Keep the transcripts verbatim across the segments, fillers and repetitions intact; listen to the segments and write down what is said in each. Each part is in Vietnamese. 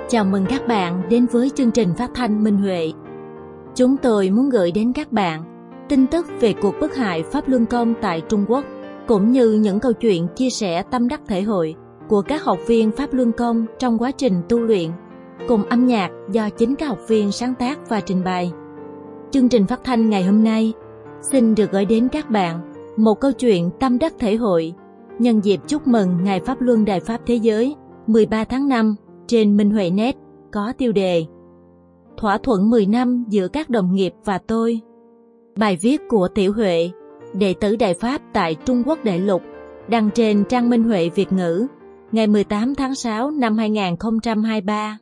Chào mừng các bạn đến với chương trình phát thanh Minh Huệ. Chúng tôi muốn gửi đến các bạn tin tức về cuộc bức hại Pháp Luân Công tại Trung Quốc, cũng như những câu chuyện chia sẻ tâm đắc thể hội của các học viên Pháp Luân Công trong quá trình tu luyện, cùng âm nhạc do chính các học viên sáng tác và trình bày. Chương trình phát thanh ngày hôm nay xin được gửi đến các bạn một câu chuyện tâm đắc thể hội nhân dịp chúc mừng Ngày Pháp Luân Đại Pháp Thế Giới mười ba tháng năm trên Minh Huệ Net, có tiêu đề Thỏa thuận mười năm giữa các đồng nghiệp và tôi. Bài viết của Tiểu Huệ, đệ tử Đại Pháp tại Trung Quốc Đại Lục, đăng trên trang Minh Huệ Việt ngữ ngày mười tám tháng sáu năm hai nghìn không trăm hai mươi ba.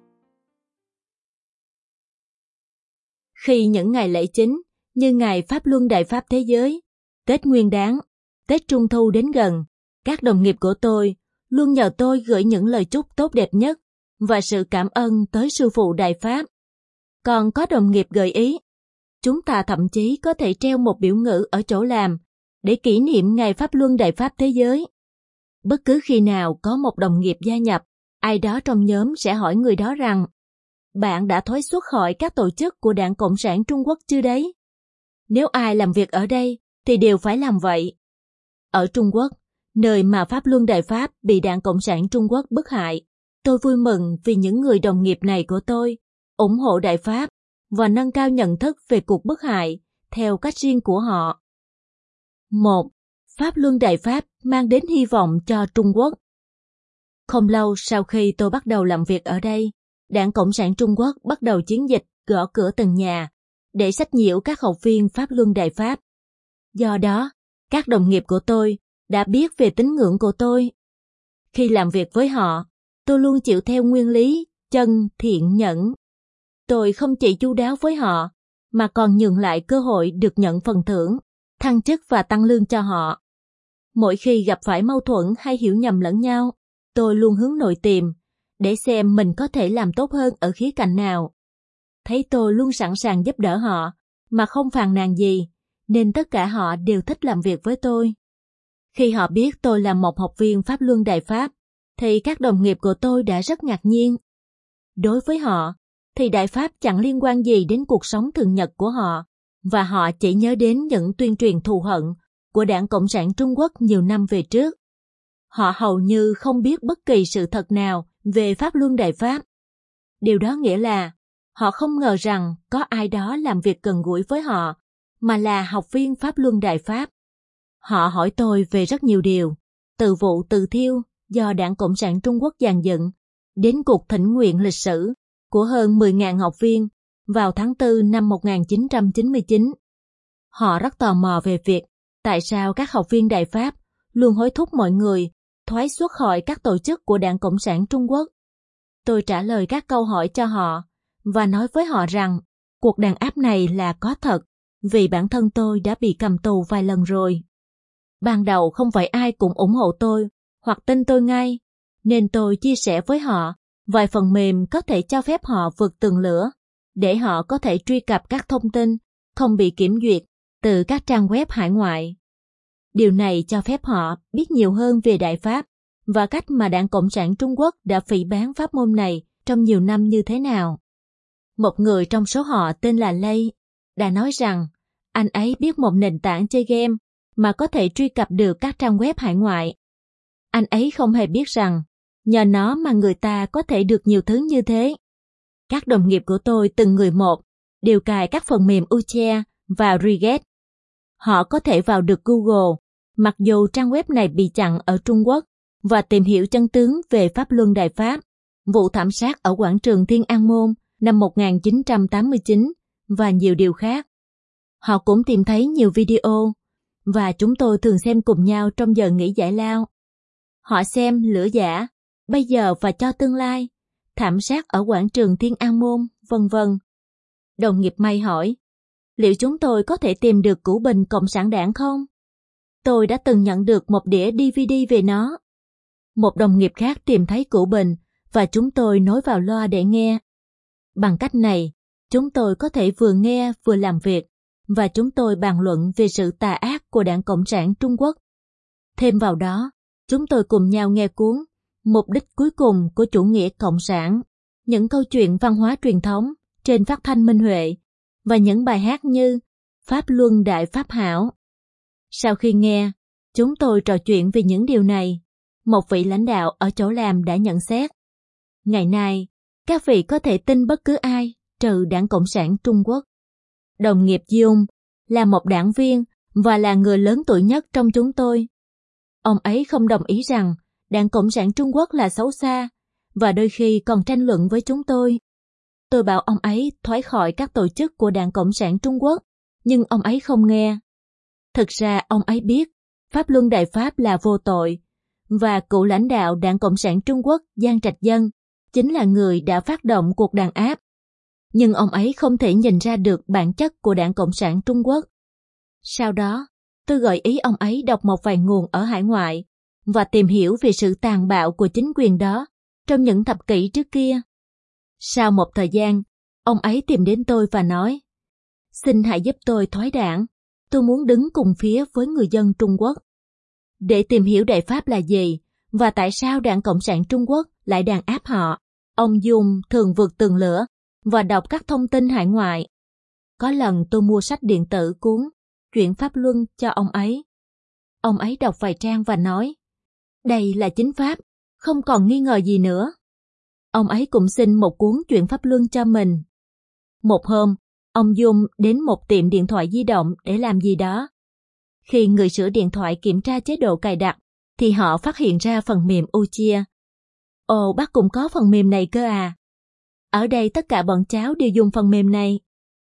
Khi những ngày lễ chính như Ngày Pháp Luân Đại Pháp Thế Giới, Tết Nguyên Đán, Tết Trung Thu đến gần, các đồng nghiệp của tôi luôn nhờ tôi gửi những lời chúc tốt đẹp nhất và sự cảm ơn tới sư phụ Đại Pháp. Còn có đồng nghiệp gợi ý, chúng ta thậm chí có thể treo một biểu ngữ ở chỗ làm để kỷ niệm Ngày Pháp Luân Đại Pháp Thế Giới. Bất cứ khi nào có một đồng nghiệp gia nhập, ai đó trong nhóm sẽ hỏi người đó rằng, bạn đã thoái xuất khỏi các tổ chức của Đảng Cộng sản Trung Quốc chưa đấy? Nếu ai làm việc ở đây thì đều phải làm vậy. Ở Trung Quốc, nơi mà Pháp Luân Đại Pháp bị Đảng Cộng sản Trung Quốc bức hại, tôi vui mừng vì những người đồng nghiệp này của tôi ủng hộ Đại Pháp và nâng cao nhận thức về cuộc bức hại theo cách riêng của họ. một. Pháp Luân Đại Pháp mang đến hy vọng cho Trung Quốc. Không lâu sau khi tôi bắt đầu làm việc ở đây, Đảng Cộng sản Trung Quốc bắt đầu chiến dịch gõ cửa từng nhà để sách nhiễu các học viên Pháp Luân Đại Pháp. Do đó, các đồng nghiệp của tôi đã biết về tín ngưỡng của tôi. Khi làm việc với họ, tôi luôn chịu theo nguyên lý chân thiện nhẫn. Tôi không chỉ chu đáo với họ, mà còn nhường lại cơ hội được nhận phần thưởng, thăng chức và tăng lương cho họ. Mỗi khi gặp phải mâu thuẫn hay hiểu nhầm lẫn nhau, tôi luôn hướng nội tìm, để xem mình có thể làm tốt hơn ở khía cạnh nào. Thấy tôi luôn sẵn sàng giúp đỡ họ, mà không phàn nàn gì, nên tất cả họ đều thích làm việc với tôi. Khi họ biết tôi là một học viên Pháp Luân Đại Pháp, thì các đồng nghiệp của tôi đã rất ngạc nhiên. Đối với họ, thì Đại Pháp chẳng liên quan gì đến cuộc sống thường nhật của họ, và họ chỉ nhớ đến những tuyên truyền thù hận của Đảng Cộng sản Trung Quốc nhiều năm về trước. Họ hầu như không biết bất kỳ sự thật nào về Pháp Luân Đại Pháp. Điều đó nghĩa là họ không ngờ rằng có ai đó làm việc gần gũi với họ, mà là học viên Pháp Luân Đại Pháp. Họ hỏi tôi về rất nhiều điều, từ vụ từ thiêu do Đảng Cộng sản Trung Quốc dàn dựng, đến cuộc thỉnh nguyện lịch sử của hơn mười nghìn học viên vào tháng tư năm một nghìn chín trăm chín mươi chín. Họ rất tò mò về việc tại sao các học viên Đại Pháp luôn hối thúc mọi người thoái xuất khỏi các tổ chức của Đảng Cộng sản Trung Quốc. Tôi trả lời các câu hỏi cho họ và nói với họ rằng cuộc đàn áp này là có thật, vì bản thân tôi đã bị cầm tù vài lần rồi. Ban đầu không phải ai cũng ủng hộ tôi hoặc tin tôi ngay, nên tôi chia sẻ với họ vài phần mềm có thể cho phép họ vượt tường lửa, để họ có thể truy cập các thông tin không bị kiểm duyệt từ các trang web hải ngoại. Điều này cho phép họ biết nhiều hơn về Đại Pháp và cách mà Đảng Cộng sản Trung Quốc đã phỉ báng pháp môn này trong nhiều năm như thế nào. Một người trong số họ tên là Lay đã nói rằng anh ấy biết một nền tảng chơi game mà có thể truy cập được các trang web hải ngoại. Anh ấy không hề biết rằng nhờ nó mà người ta có thể được nhiều thứ như thế. Các đồng nghiệp của tôi từng người một đều cài các phần mềm Uche và Riget. Họ có thể vào được Google, mặc dù trang web này bị chặn ở Trung Quốc, và tìm hiểu chân tướng về Pháp Luân Đại Pháp, vụ thảm sát ở quảng trường Thiên An Môn năm một nghìn chín trăm tám mươi chín và nhiều điều khác. Họ cũng tìm thấy nhiều video, và chúng tôi thường xem cùng nhau trong giờ nghỉ giải lao. Họ xem Lửa Giả, Bây Giờ và Cho Tương Lai, thảm sát ở quảng trường Thiên An Môn, vân vân. Đồng nghiệp May hỏi, liệu chúng tôi có thể tìm được củ bình Cộng sản Đảng không? Tôi đã từng nhận được một đĩa đê vê đê về nó. Một đồng nghiệp khác tìm thấy củ bình và chúng tôi nối vào loa để nghe. Bằng cách này, chúng tôi có thể vừa nghe vừa làm việc, và chúng tôi bàn luận về sự tà ác của Đảng Cộng sản Trung Quốc. Thêm vào đó, chúng tôi cùng nhau nghe cuốn Mục đích cuối cùng của chủ nghĩa cộng sản những câu chuyện văn hóa truyền thống trên phát thanh Minh Huệ và những bài hát như Pháp Luân Đại Pháp Hảo. Sau khi nghe, chúng tôi trò chuyện về những điều này, một vị lãnh đạo ở chỗ làm đã nhận xét. Ngày nay, các vị có thể tin bất cứ ai trừ Đảng Cộng sản Trung Quốc. Đồng nghiệp Dung là một đảng viên và là người lớn tuổi nhất trong chúng tôi. Ông ấy không đồng ý rằng Đảng Cộng sản Trung Quốc là xấu xa và đôi khi còn tranh luận với chúng tôi. Tôi bảo ông ấy thoái khỏi các tổ chức của Đảng Cộng sản Trung Quốc, nhưng ông ấy không nghe. Thực ra ông ấy biết Pháp Luân Đại Pháp là vô tội, và cựu lãnh đạo Đảng Cộng sản Trung Quốc Giang Trạch Dân chính là người đã phát động cuộc đàn áp. Nhưng ông ấy không thể nhìn ra được bản chất của Đảng Cộng sản Trung Quốc. Sau đó, tôi gợi ý ông ấy đọc một vài nguồn ở hải ngoại và tìm hiểu về sự tàn bạo của chính quyền đó trong những thập kỷ trước kia. Sau một thời gian, ông ấy tìm đến tôi và nói, xin hãy giúp tôi thoái đảng, tôi muốn đứng cùng phía với người dân Trung Quốc. Để tìm hiểu Đại Pháp là gì và tại sao Đảng Cộng sản Trung Quốc lại đàn áp họ, ông Dung thường vượt tường lửa và đọc các thông tin hải ngoại. Có lần tôi mua sách điện tử cuốn Chuyện Pháp Luân cho ông ấy. Ông ấy đọc vài trang và nói, đây là chính Pháp, không còn nghi ngờ gì nữa. Ông ấy cũng xin một cuốn Chuyện Pháp Luân cho mình. Một hôm, ông Dung đến một tiệm điện thoại di động để làm gì đó. Khi người sửa điện thoại kiểm tra chế độ cài đặt, thì họ phát hiện ra phần mềm Uchia. Ồ, bác cũng có phần mềm này cơ à? Ở đây tất cả bọn cháu đều dùng phần mềm này.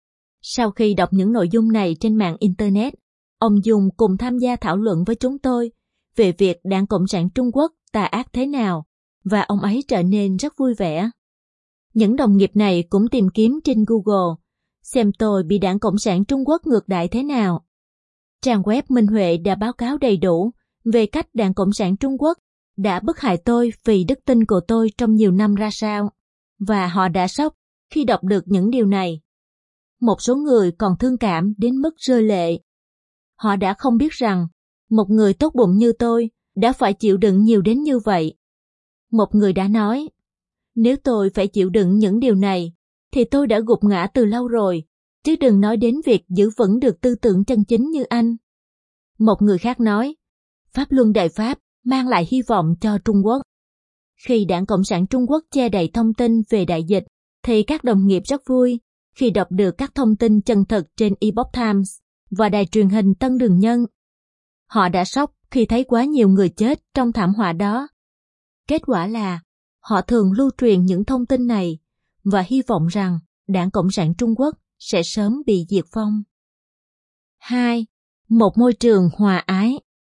Sau khi đọc những nội dung này trên mạng Internet, ông Dung cùng tham gia thảo luận với chúng tôi về việc Đảng Cộng sản Trung Quốc tà ác thế nào, và ông ấy trở nên rất vui vẻ. Những đồng nghiệp này cũng tìm kiếm trên Google, xem tôi bị Đảng Cộng sản Trung Quốc ngược đãi thế nào. Trang web Minh Huệ đã báo cáo đầy đủ về cách Đảng Cộng sản Trung Quốc đã bức hại tôi vì đức tin của tôi trong nhiều năm ra sao, và họ đã sốc khi đọc được những điều này. Một số người còn thương cảm đến mức rơi lệ. Họ đã không biết rằng một người tốt bụng như tôi đã phải chịu đựng nhiều đến như vậy. Một người đã nói, nếu tôi phải chịu đựng những điều này, thì tôi đã gục ngã từ lâu rồi, chứ đừng nói đến việc giữ vững được tư tưởng chân chính như anh. Một người khác nói, Pháp Luân Đại Pháp mang lại hy vọng cho Trung Quốc. Khi Đảng Cộng sản Trung Quốc che đậy thông tin về đại dịch, thì các đồng nghiệp rất vui khi đọc được các thông tin chân thực trên Epoch Times và đài truyền hình Tân Đường Nhân. Họ đã sốc khi thấy quá nhiều người chết trong thảm họa đó. Kết quả là, họ thường lưu truyền những thông tin này và hy vọng rằng Đảng Cộng sản Trung Quốc sẽ sớm bị diệt vong. hai. Một môi trường hòa ái.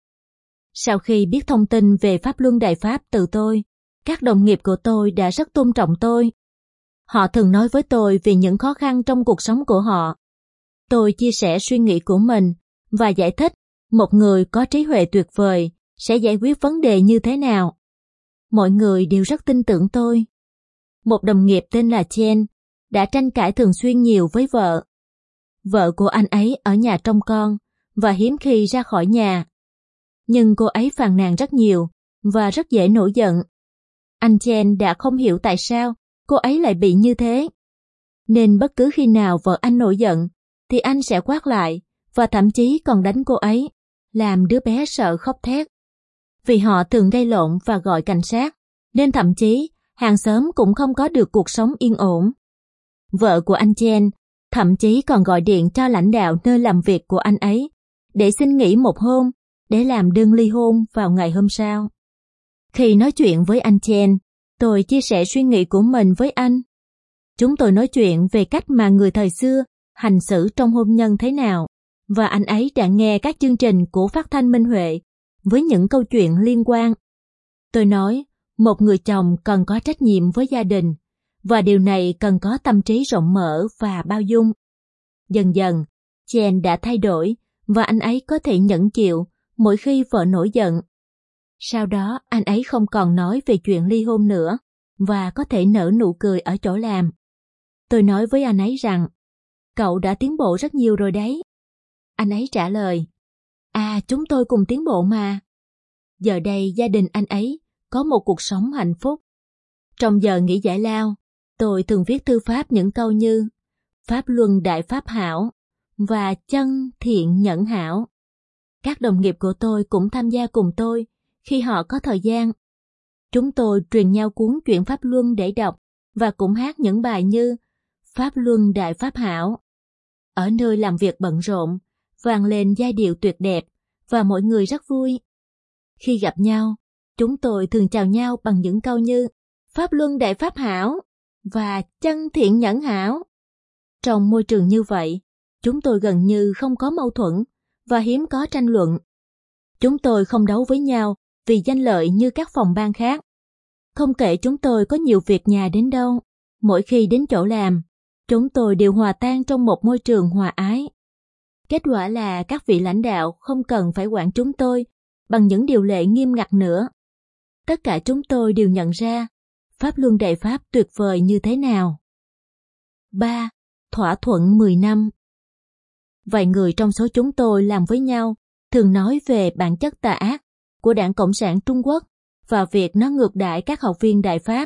Sau khi biết thông tin về Pháp Luân Đại Pháp từ tôi, các đồng nghiệp của tôi đã rất tôn trọng tôi. Họ thường nói với tôi về những khó khăn trong cuộc sống của họ. Tôi chia sẻ suy nghĩ của mình và giải thích một người có trí huệ tuyệt vời sẽ giải quyết vấn đề như thế nào. Mọi người đều rất tin tưởng tôi. Một đồng nghiệp tên là Chen đã tranh cãi thường xuyên nhiều với vợ. Vợ của anh ấy ở nhà trông con và hiếm khi ra khỏi nhà. Nhưng cô ấy phàn nàn rất nhiều và rất dễ nổi giận. Anh Chen đã không hiểu tại sao cô ấy lại bị như thế. Nên bất cứ khi nào vợ anh nổi giận, thì anh sẽ quát lại và thậm chí còn đánh cô ấy, làm đứa bé sợ khóc thét. Vì họ thường gây lộn và gọi cảnh sát, nên thậm chí hàng xóm cũng không có được cuộc sống yên ổn. Vợ của anh Chen thậm chí còn gọi điện cho lãnh đạo nơi làm việc của anh ấy để xin nghỉ một hôm để làm đơn ly hôn vào ngày hôm sau. Khi nói chuyện với anh Chen, tôi chia sẻ suy nghĩ của mình với anh. Chúng tôi nói chuyện về cách mà người thời xưa hành xử trong hôn nhân thế nào, và anh ấy đã nghe các chương trình của Phát thanh Minh Huệ với những câu chuyện liên quan. Tôi nói, một người chồng cần có trách nhiệm với gia đình, và điều này cần có tâm trí rộng mở và bao dung. Dần dần, Chen đã thay đổi và anh ấy có thể nhẫn chịu mỗi khi vợ nổi giận. Sau đó, anh ấy không còn nói về chuyện ly hôn nữa và có thể nở nụ cười ở chỗ làm. Tôi nói với anh ấy rằng, cậu đã tiến bộ rất nhiều rồi đấy. Anh ấy trả lời, à, chúng tôi cùng tiến bộ mà. Giờ đây gia đình anh ấy có một cuộc sống hạnh phúc. Trong giờ nghỉ giải lao, tôi thường viết thư pháp những câu như Pháp Luân Đại Pháp Hảo và Chân Thiện Nhẫn Hảo. Các đồng nghiệp của tôi cũng tham gia cùng tôi khi họ có thời gian. Chúng tôi truyền nhau cuốn truyện Pháp Luân để đọc và cũng hát những bài như Pháp Luân Đại Pháp Hảo. Ở nơi làm việc bận rộn, vang lên giai điệu tuyệt đẹp và mọi người rất vui. Khi gặp nhau, chúng tôi thường chào nhau bằng những câu như Pháp Luân Đại Pháp Hảo và Chân Thiện Nhẫn Hảo. Trong môi trường như vậy, chúng tôi gần như không có mâu thuẫn và hiếm có tranh luận. Chúng tôi không đấu với nhau vì danh lợi như các phòng ban khác. Không kể chúng tôi có nhiều việc nhà đến đâu, mỗi khi đến chỗ làm, chúng tôi đều hòa tan trong một môi trường hòa ái. Kết quả là các vị lãnh đạo không cần phải quản chúng tôi bằng những điều lệ nghiêm ngặt nữa. Tất cả chúng tôi đều nhận ra Pháp Luân Đại Pháp tuyệt vời như thế nào. ba. Thỏa thuận mười năm. Vài người trong số chúng tôi làm với nhau thường nói về bản chất tà ác của Đảng Cộng sản Trung Quốc và việc nó ngược đãi các học viên Đại Pháp.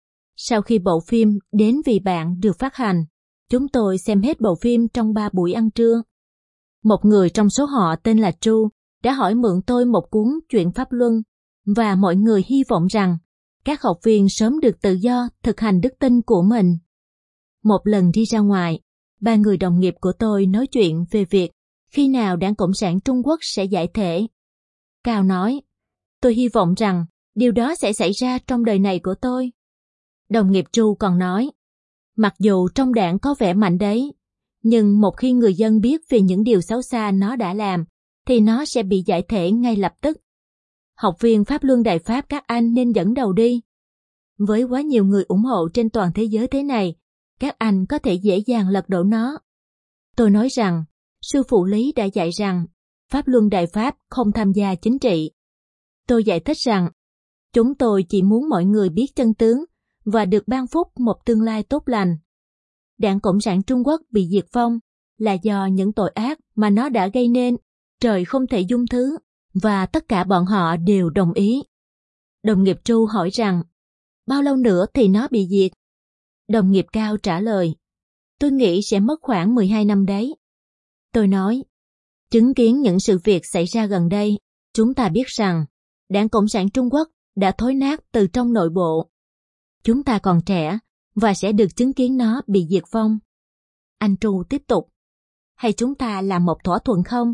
Sau khi bộ phim Đến Vì Bạn được phát hành, chúng tôi xem hết bộ phim trong ba buổi ăn trưa. Một người trong số họ tên là Chu đã hỏi mượn tôi một cuốn Chuyện Pháp Luân và mọi người hy vọng rằng các học viên sớm được tự do thực hành đức tin của mình. Một lần đi ra ngoài, ba người đồng nghiệp của tôi nói chuyện về việc khi nào Đảng Cộng sản Trung Quốc sẽ giải thể. Cao nói, tôi hy vọng rằng điều đó sẽ xảy ra trong đời này của tôi. Đồng nghiệp Chu còn nói, mặc dù trong đảng có vẻ mạnh đấy, nhưng một khi người dân biết về những điều xấu xa nó đã làm, thì nó sẽ bị giải thể ngay lập tức. Học viên Pháp Luân Đại Pháp các anh nên dẫn đầu đi. Với quá nhiều người ủng hộ trên toàn thế giới thế này, các anh có thể dễ dàng lật đổ nó. Tôi nói rằng, sư phụ Lý đã dạy rằng, Pháp Luân Đại Pháp không tham gia chính trị. Tôi giải thích rằng, chúng tôi chỉ muốn mọi người biết chân tướng và được ban phúc một tương lai tốt lành. Đảng Cộng sản Trung Quốc bị diệt vong là do những tội ác mà nó đã gây nên, trời không thể dung thứ, và tất cả bọn họ đều đồng ý. Đồng nghiệp Chu hỏi rằng, bao lâu nữa thì nó bị diệt? Đồng nghiệp Cao trả lời, tôi nghĩ sẽ mất khoảng mười hai năm đấy. Tôi nói, chứng kiến những sự việc xảy ra gần đây, chúng ta biết rằng Đảng Cộng sản Trung Quốc đã thối nát từ trong nội bộ. Chúng ta còn trẻ và sẽ được chứng kiến nó bị diệt vong. Anh Chu tiếp tục, hay chúng ta làm một thỏa thuận không?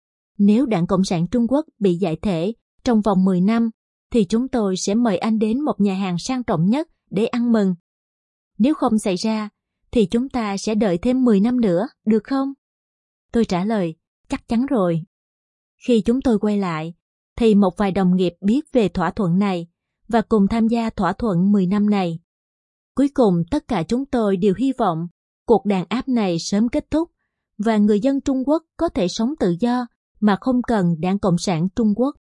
Nếu Đảng Cộng sản Trung Quốc bị giải thể trong vòng mười năm, thì chúng tôi sẽ mời anh đến một nhà hàng sang trọng nhất để ăn mừng. Nếu không xảy ra, thì chúng ta sẽ đợi thêm mười năm nữa, được không? Tôi trả lời, chắc chắn rồi. Khi chúng tôi quay lại, thì một vài đồng nghiệp biết về thỏa thuận này và cùng tham gia thỏa thuận mười năm này. Cuối cùng tất cả chúng tôi đều hy vọng cuộc đàn áp này sớm kết thúc và người dân Trung Quốc có thể sống tự do mà không cần Đảng Cộng sản Trung Quốc.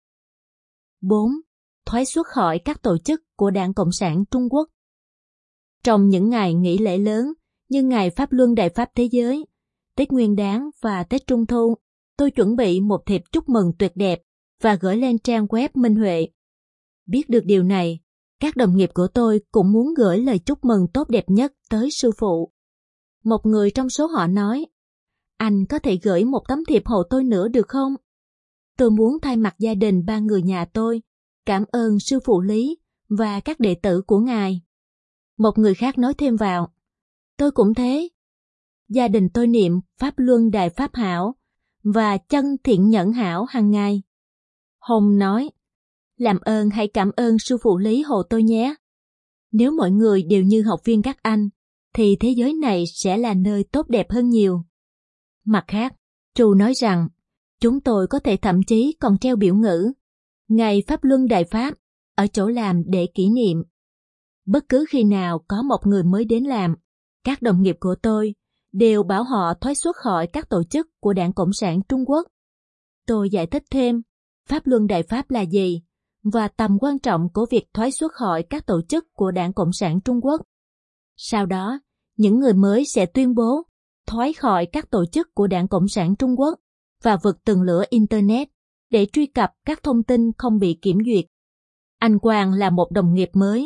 bốn. Thoái xuất khỏi các tổ chức của Đảng Cộng sản Trung Quốc. Trong những ngày nghỉ lễ lớn như ngày Pháp Luân Đại Pháp Thế Giới, Tết Nguyên Đán và Tết Trung Thu, tôi chuẩn bị một thiệp chúc mừng tuyệt đẹp và gửi lên trang web Minh Huệ. Biết được điều này, các đồng nghiệp của tôi cũng muốn gửi lời chúc mừng tốt đẹp nhất tới sư phụ. Một người trong số họ nói, anh có thể gửi một tấm thiệp hộ tôi nữa được không? Tôi muốn thay mặt gia đình ba người nhà tôi, cảm ơn sư phụ Lý và các đệ tử của ngài. Một người khác nói thêm vào, tôi cũng thế. Gia đình tôi niệm Pháp Luân Đại Pháp Hảo và Chân Thiện Nhẫn Hảo hàng ngày. Hồng nói, làm ơn hãy cảm ơn sư phụ Lý hộ tôi nhé. Nếu mọi người đều như học viên các anh, thì thế giới này sẽ là nơi tốt đẹp hơn nhiều. Mặt khác, Chu nói rằng, chúng tôi có thể thậm chí còn treo biểu ngữ Ngày Pháp Luân Đại Pháp ở chỗ làm để kỷ niệm. Bất cứ khi nào có một người mới đến làm, các đồng nghiệp của tôi đều bảo họ thoái xuất khỏi các tổ chức của Đảng Cộng sản Trung Quốc. Tôi giải thích thêm Pháp Luân Đại Pháp là gì và tầm quan trọng của việc thoái xuất khỏi các tổ chức của Đảng Cộng sản Trung Quốc. Sau đó, những người mới sẽ tuyên bố thoái khỏi các tổ chức của Đảng Cộng sản Trung Quốc và vượt tường lửa Internet để truy cập các thông tin không bị kiểm duyệt. Anh Quang là một đồng nghiệp mới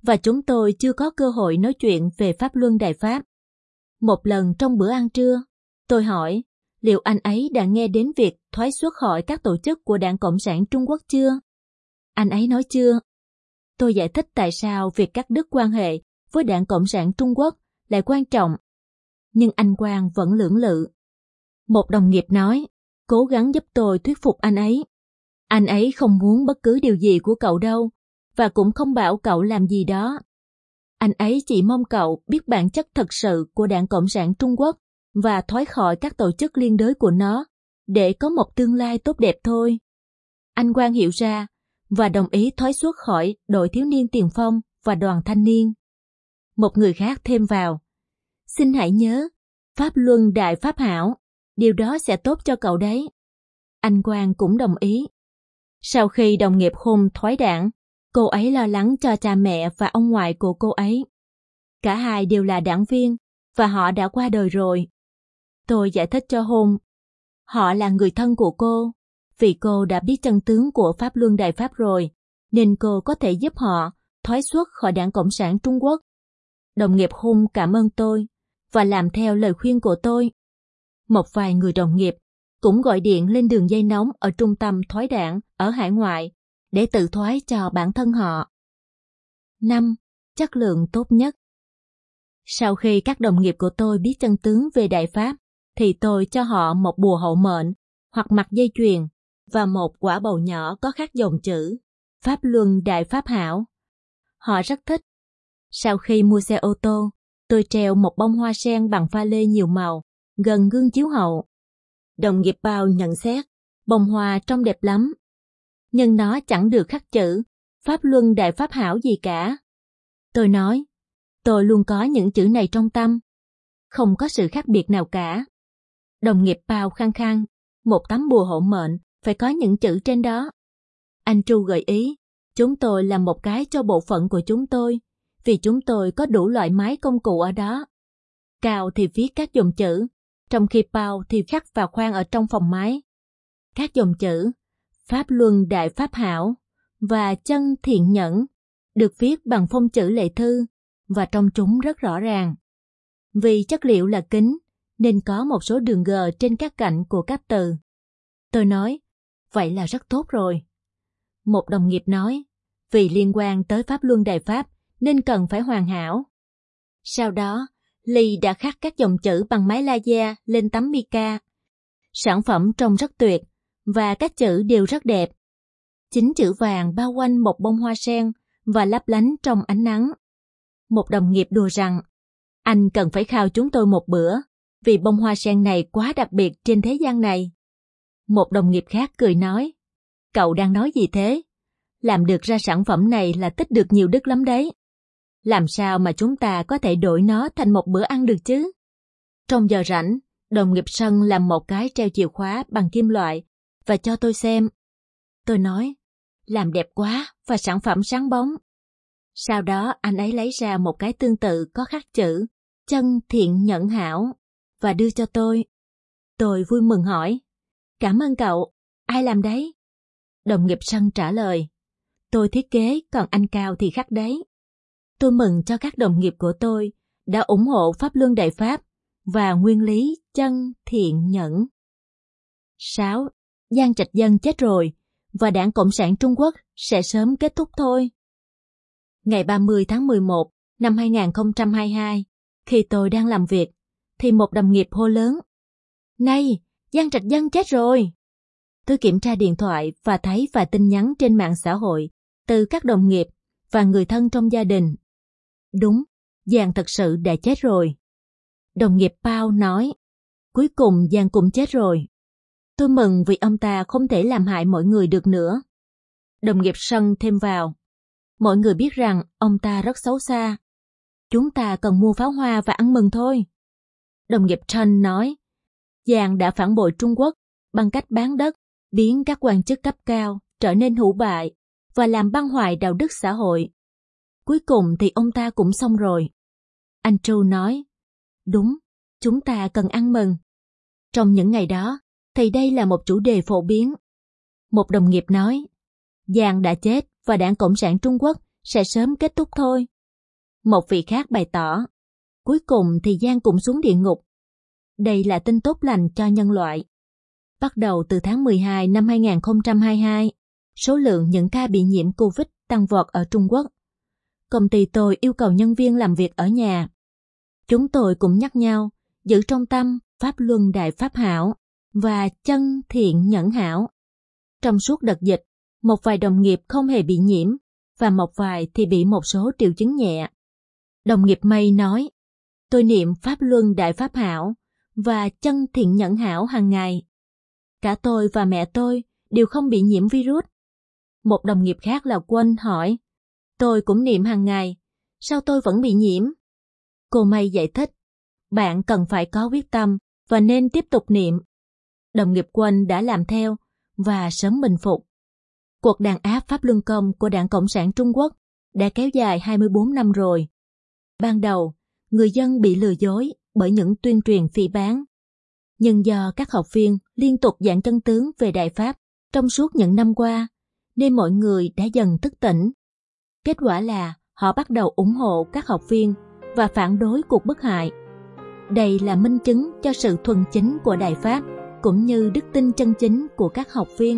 và chúng tôi chưa có cơ hội nói chuyện về Pháp Luân Đại Pháp. Một lần trong bữa ăn trưa, tôi hỏi liệu anh ấy đã nghe đến việc thoái xuất khỏi các tổ chức của Đảng Cộng sản Trung Quốc chưa? Anh ấy nói chưa. Tôi giải thích tại sao việc cắt đứt quan hệ với Đảng Cộng sản Trung Quốc lại quan trọng. Nhưng anh Quang vẫn lưỡng lự. Một đồng nghiệp nói, cố gắng giúp tôi thuyết phục anh ấy. Anh ấy không muốn bất cứ điều gì của cậu đâu, và cũng không bảo cậu làm gì đó. Anh ấy chỉ mong cậu biết bản chất thật sự của Đảng Cộng sản Trung Quốc và thoái khỏi các tổ chức liên đới của nó, để có một tương lai tốt đẹp thôi. Anh Quang hiểu ra, và đồng ý thoái xuất khỏi đội thiếu niên tiền phong và đoàn thanh niên. Một người khác thêm vào, xin hãy nhớ, Pháp Luân Đại Pháp hảo, điều đó sẽ tốt cho cậu đấy. Anh Quang cũng đồng ý. Sau khi đồng nghiệp Hùng thoái đảng, cô ấy lo lắng cho cha mẹ và ông ngoại của cô ấy. Cả hai đều là đảng viên, và họ đã qua đời rồi. Tôi giải thích cho Hùng. Họ là người thân của cô, vì cô đã biết chân tướng của Pháp Luân Đại Pháp rồi, nên cô có thể giúp họ thoái xuất khỏi Đảng Cộng sản Trung Quốc. Đồng nghiệp Hùng cảm ơn tôi, và làm theo lời khuyên của tôi. Một vài người đồng nghiệp cũng gọi điện lên đường dây nóng ở trung tâm thoái đảng ở hải ngoại để tự thoái cho bản thân họ. năm. Chất lượng tốt nhất. Sau khi các đồng nghiệp của tôi biết chân tướng về Đại Pháp, thì tôi cho họ một bùa hộ mệnh hoặc mặt dây chuyền và một quả bầu nhỏ có khắc dòng chữ Pháp Luân Đại Pháp hảo. Họ rất thích. Sau khi mua xe ô tô, tôi treo một bông hoa sen bằng pha lê nhiều màu gần gương chiếu hậu. Đồng nghiệp Bao nhận xét, bông hoa trông đẹp lắm, nhưng nó chẳng được khắc chữ Pháp Luân Đại Pháp hảo gì cả. Tôi nói, tôi luôn có những chữ này trong tâm, không có sự khác biệt nào cả. Đồng nghiệp Bao khăng khăng, một tấm bùa hộ mệnh phải có những chữ trên đó. Anh Tru gợi ý, chúng tôi làm một cái cho bộ phận của chúng tôi, vì chúng tôi có đủ loại máy công cụ ở đó. Cao thì viết các dòng chữ, trong khi Bao thì khắc vào khoang ở trong phòng máy. Các dòng chữ Pháp Luân Đại Pháp hảo và Chân Thiện Nhẫn được viết bằng phông chữ lệ thư, và trong chúng rất rõ ràng. Vì chất liệu là kính, nên có một số đường gờ trên các cạnh của các từ. Tôi nói, vậy là rất tốt rồi. Một đồng nghiệp nói, vì liên quan tới Pháp Luân Đại Pháp nên cần phải hoàn hảo. Sau đó, Ly đã khắc các dòng chữ bằng máy laser lên tấm mica. Sản phẩm trông rất tuyệt, và các chữ đều rất đẹp. Chính chữ vàng bao quanh một bông hoa sen và lấp lánh trong ánh nắng. Một đồng nghiệp đùa rằng, anh cần phải khao chúng tôi một bữa, vì bông hoa sen này quá đặc biệt trên thế gian này. Một đồng nghiệp khác cười nói, cậu đang nói gì thế? Làm được ra sản phẩm này là tích được nhiều đức lắm đấy. Làm sao mà chúng ta có thể đổi nó thành một bữa ăn được chứ? Trong giờ rảnh, đồng nghiệp Sân làm một cái treo chìa khóa bằng kim loại và cho tôi xem. Tôi nói, làm đẹp quá và sản phẩm sáng bóng. Sau đó anh ấy lấy ra một cái tương tự có khắc chữ Chân Thiện Nhẫn hảo và đưa cho tôi. Tôi vui mừng hỏi, cảm ơn cậu, ai làm đấy? Đồng nghiệp Sân trả lời, tôi thiết kế còn anh Cao thì khắc đấy. Tôi mừng cho các đồng nghiệp của tôi đã ủng hộ Pháp Luân Đại Pháp và nguyên lý Chân Thiện Nhẫn. sáu. Giang Trạch Dân chết rồi và Đảng Cộng sản Trung Quốc sẽ sớm kết thúc thôi. Ngày ba mươi tháng mười một năm hai nghìn không trăm hai mươi hai, khi tôi đang làm việc, thì một đồng nghiệp hô lớn, này, Giang Trạch Dân chết rồi. Tôi kiểm tra điện thoại và thấy vài tin nhắn trên mạng xã hội từ các đồng nghiệp và người thân trong gia đình. Đúng, Giang thật sự đã chết rồi. Đồng nghiệp Bao nói, cuối cùng Giang cũng chết rồi. Tôi mừng vì ông ta không thể làm hại mọi người được nữa. Đồng nghiệp Sân thêm vào, mọi người biết rằng ông ta rất xấu xa. Chúng ta cần mua pháo hoa và ăn mừng thôi. Đồng nghiệp Trân nói, Giang đã phản bội Trung Quốc bằng cách bán đất, biến các quan chức cấp cao trở nên hủ bại và làm băng hoại đạo đức xã hội. Cuối cùng thì ông ta cũng xong rồi. Anh Tru nói, đúng, chúng ta cần ăn mừng. Trong những ngày đó, thì đây là một chủ đề phổ biến. Một đồng nghiệp nói, Giang đã chết và Đảng Cộng sản Trung Quốc sẽ sớm kết thúc thôi. Một vị khác bày tỏ, cuối cùng thì gian cũng xuống địa ngục. Đây là tin tốt lành cho nhân loại. Bắt đầu từ tháng mười hai năm hai nghìn không trăm hai mươi hai, số lượng những ca bị nhiễm Covid tăng vọt ở Trung Quốc. Công ty tôi yêu cầu nhân viên làm việc ở nhà. Chúng tôi cũng nhắc nhau, giữ trong tâm Pháp Luân Đại Pháp Hảo và chân thiện nhẫn hảo. Trong suốt đợt dịch, một vài đồng nghiệp không hề bị nhiễm và một vài thì bị một số triệu chứng nhẹ. Đồng nghiệp May nói, tôi niệm Pháp Luân Đại Pháp Hảo và chân thiện nhẫn hảo hàng ngày. Cả tôi và mẹ tôi đều không bị nhiễm virus. Một đồng nghiệp khác là Quân hỏi, tôi cũng niệm hàng ngày, sao tôi vẫn bị nhiễm? Cô May giải thích, bạn cần phải có quyết tâm và nên tiếp tục niệm. Đồng nghiệp Quân đã làm theo và sớm bình phục. Cuộc đàn áp Pháp Luân Công của Đảng Cộng sản Trung Quốc đã kéo dài hai mươi bốn năm rồi. Ban đầu, người dân bị lừa dối bởi những tuyên truyền phỉ báng. Nhưng do các học viên liên tục giảng chân tướng về Đại Pháp trong suốt những năm qua, nên mọi người đã dần thức tỉnh. Kết quả là họ bắt đầu ủng hộ các học viên và phản đối cuộc bức hại. Đây là minh chứng cho sự thuần chính của Đại Pháp cũng như đức tin chân chính của các học viên.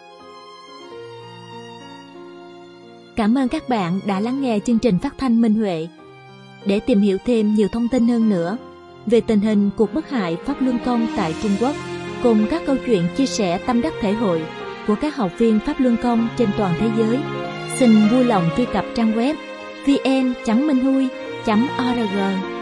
Cảm ơn các bạn đã lắng nghe chương trình phát thanh Minh Huệ. Để tìm hiểu thêm nhiều thông tin hơn nữa về tình hình cuộc bức hại Pháp Luân Công tại Trung Quốc, cùng các câu chuyện chia sẻ tâm đắc thể hội của các học viên Pháp Luân Công trên toàn thế giới, xin vui lòng truy cập trang web vê en chấm minh hui chấm org.